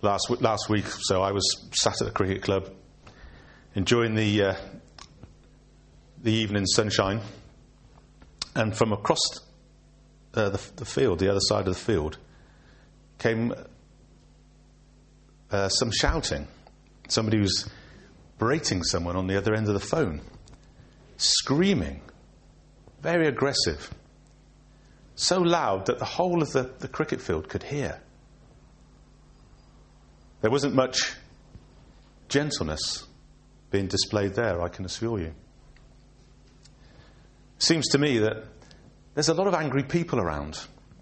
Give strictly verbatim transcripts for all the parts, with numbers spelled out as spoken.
last last week, so I was sat at the cricket club enjoying the uh, the evening sunshine, and from across uh, the, the field, the other side of the field, came uh, some shouting. Somebody was berating someone on the other end of the phone, screaming, very aggressive, so loud that the whole of the, the cricket field could hear. There wasn't much gentleness being displayed there, I can assure you. It seems to me that there's a lot of angry people around.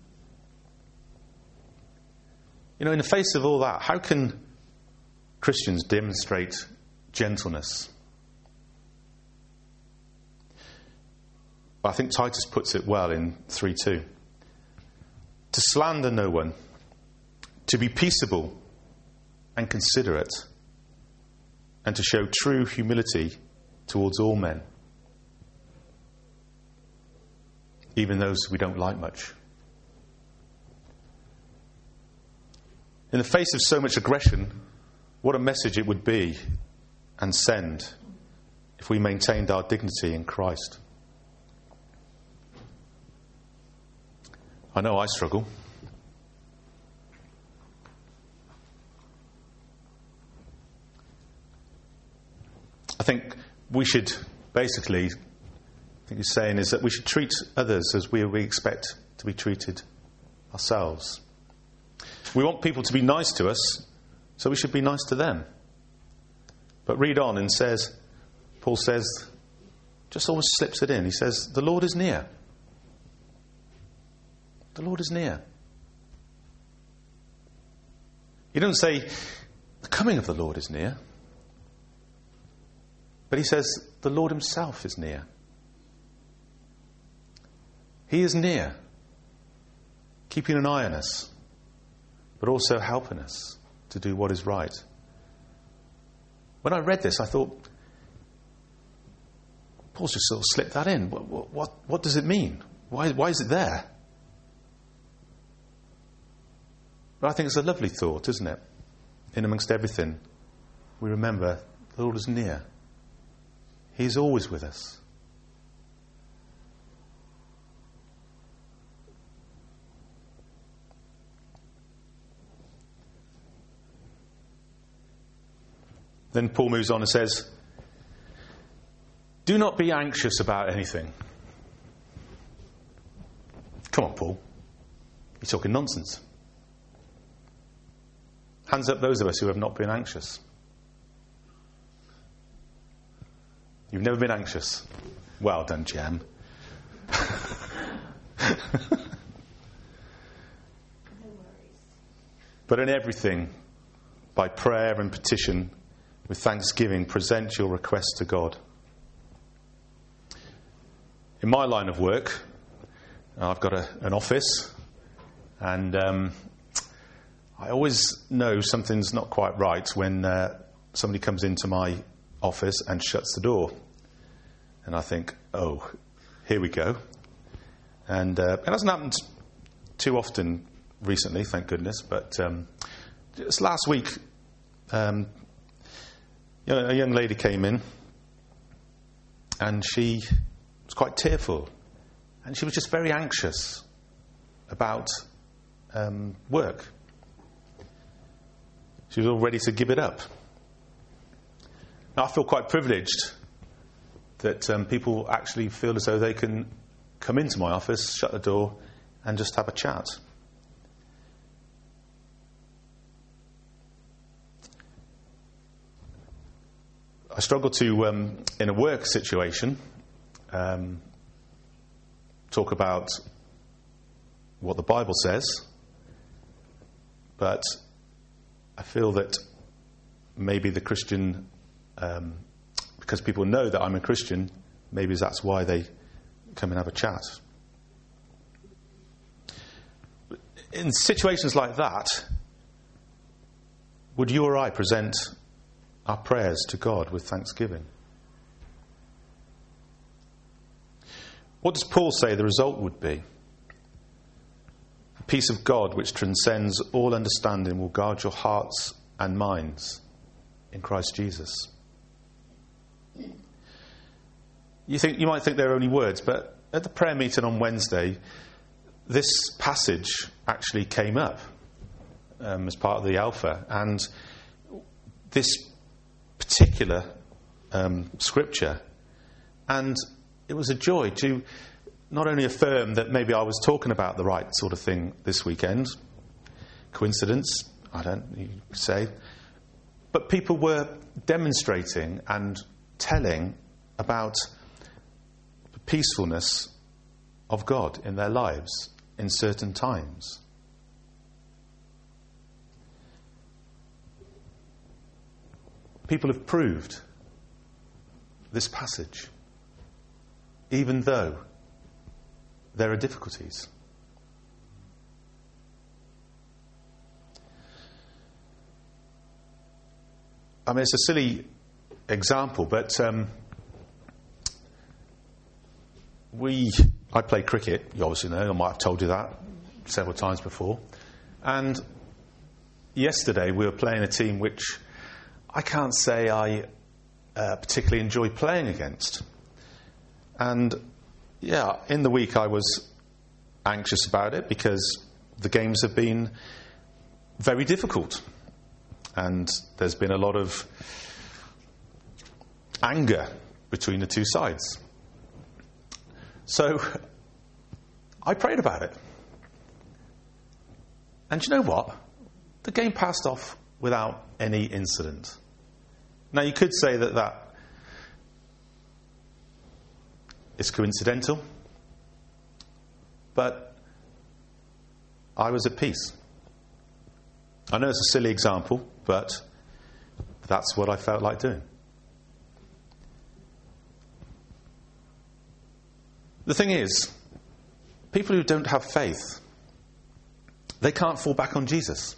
You know, in the face of all that, how can Christians demonstrate gentleness? I think Titus puts it well in three two. To slander no one, to be peaceable and considerate, and to show true humility towards all men, even those we don't like much. In the face of so much aggression, what a message it would be and send if we maintained our dignity in Christ. I know I struggle. I think we should basically, I think he's saying is that we should treat others as we, we expect to be treated ourselves. We want people to be nice to us, so we should be nice to them. But read on and says, Paul says, just always slips it in. He says, the Lord is near. The Lord is near. He doesn't say, the coming of the Lord is near. But he says, the Lord himself is near. He is near, keeping an eye on us, but also helping us to do what is right. When I read this, I thought, Paul's just sort of slipped that in. What, what, what, what does it mean? Why, why is it there? But I think it's a lovely thought, isn't it? In amongst everything, we remember the Lord is near. He's always with us. Then Paul moves on and says, do not be anxious about anything. Come on, Paul. You're talking nonsense. Hands up those of us who have not been anxious. You've never been anxious. Well done, Jem. No worries. But in everything, by prayer and petition, with thanksgiving, present your requests to God. In my line of work, I've got a, an office, and um, I always know something's not quite right when uh, somebody comes into my office and shuts the door. And I think, oh, here we go. And uh, it hasn't happened too often recently, thank goodness, but um, just last week, um, you know, a young lady came in, and she was quite tearful, and she was just very anxious about um, work. She was all ready to give it up. Now, I feel quite privileged that um, people actually feel as though they can come into my office, shut the door, and just have a chat. I struggle to, um, in a work situation, um, talk about what the Bible says, but I feel that maybe the Christian, um, because people know that I'm a Christian, maybe that's why they come and have a chat. In situations like that, would you or I present our prayers to God with thanksgiving? What does Paul say the result would be? The peace of God, which transcends all understanding, will guard your hearts and minds in Christ Jesus. You think you might think they're only words, but at the prayer meeting on Wednesday, this passage actually came up um, as part of the Alpha, and this particular um, scripture, and it was a joy to not only affirm that maybe I was talking about the right sort of thing this weekend, coincidence, I don't you say, but people were demonstrating and telling about the peacefulness of God in their lives in certain times. People have proved this passage, even though there are difficulties. I mean, it's a silly example, but um, we, I play cricket, you obviously know, I might have told you that several times before. And yesterday we were playing a team which I can't say I uh, particularly enjoy playing against. And yeah, in the week I was anxious about it because the games have been very difficult. And there's been a lot of anger between the two sides. So I prayed about it. And you know what? The game passed off without any incident. Now you could say that that is coincidental, but I was at peace. I know it's a silly example, but that's what I felt like doing. The thing is, people who don't have faith, they can't fall back on Jesus.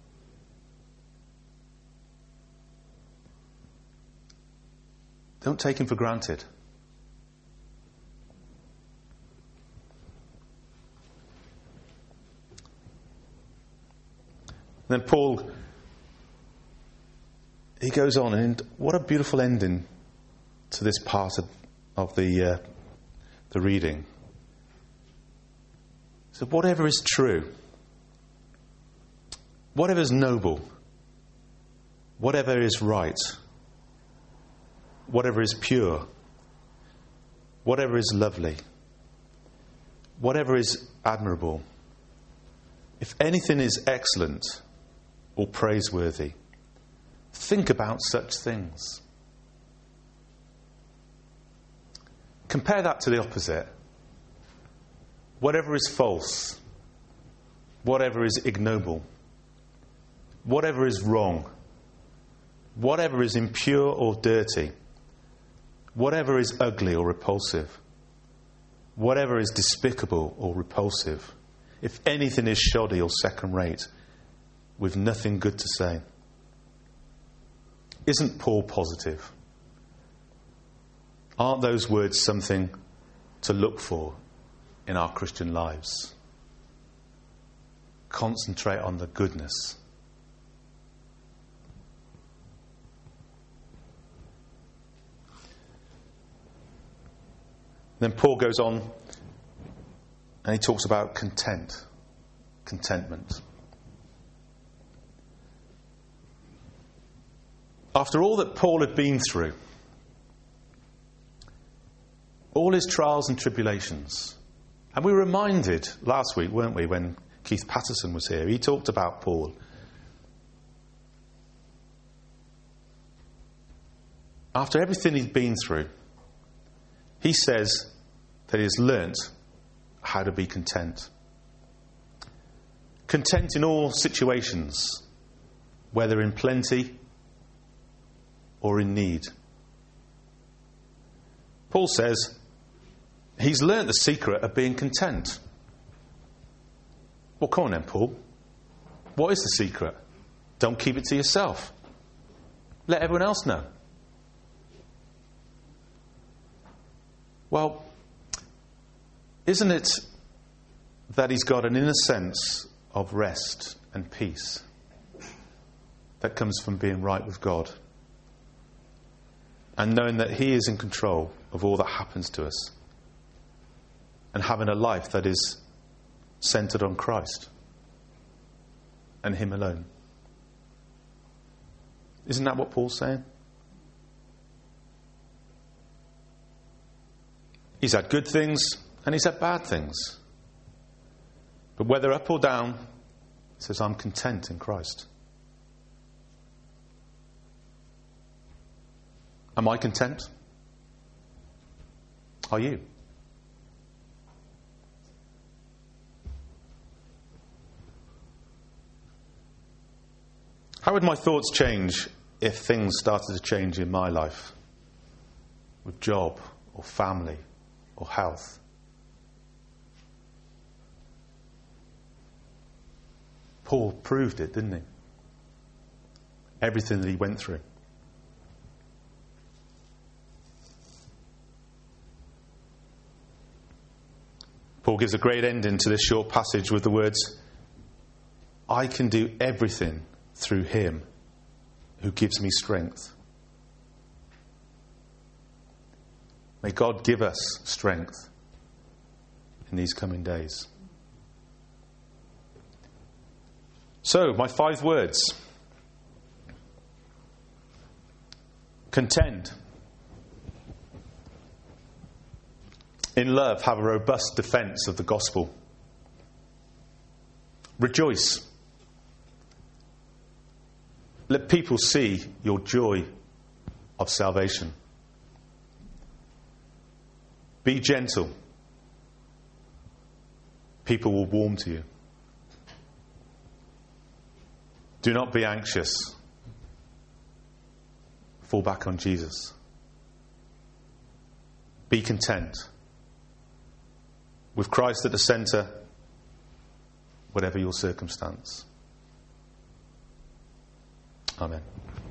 Don't take him for granted. Then Paul, he goes on, and what a beautiful ending to this part of, of the uh, the reading. So whatever is true, whatever is noble, whatever is right, whatever is pure, whatever is lovely, whatever is admirable, if anything is excellent or praiseworthy, think about such things. Compare that to the opposite. Whatever is false, whatever is ignoble, whatever is wrong, whatever is impure or dirty, whatever is ugly or repulsive, whatever is despicable or repulsive, if anything is shoddy or second-rate, with nothing good to say. Isn't Paul positive? Aren't those words something to look for in our Christian lives? Concentrate on the goodness. Then Paul goes on and he talks about content, contentment. After all that Paul had been through, all his trials and tribulations, and we were reminded last week, weren't we, when Keith Patterson was here, he talked about Paul. After everything he'd been through, he says that he has learnt how to be content. Content in all situations, whether in plenty or in need. Paul says he's learnt the secret of being content. Well, come on then, Paul. What is the secret? Don't keep it to yourself. Let everyone else know. Well, isn't it that he's got an inner sense of rest and peace that comes from being right with God and knowing that he is in control of all that happens to us and having a life that is centered on Christ and him alone. Isn't that what Paul's saying? He's had good things and he's had bad things. But whether up or down, he says, I'm content in Christ. Am I content? Are you? How would my thoughts change if things started to change in my life? With job or family or health? Paul proved it, didn't he? Everything that he went through. Paul gives a great ending to this short passage with the words, I can do everything through him who gives me strength. May God give us strength in these coming days. So, my five words. Contend. In love, have a robust defence of the gospel. Rejoice. Let people see your joy of salvation. Be gentle. People will warm to you. Do not be anxious. Fall back on Jesus. Be content. With Christ at the centre, whatever your circumstance. Amen.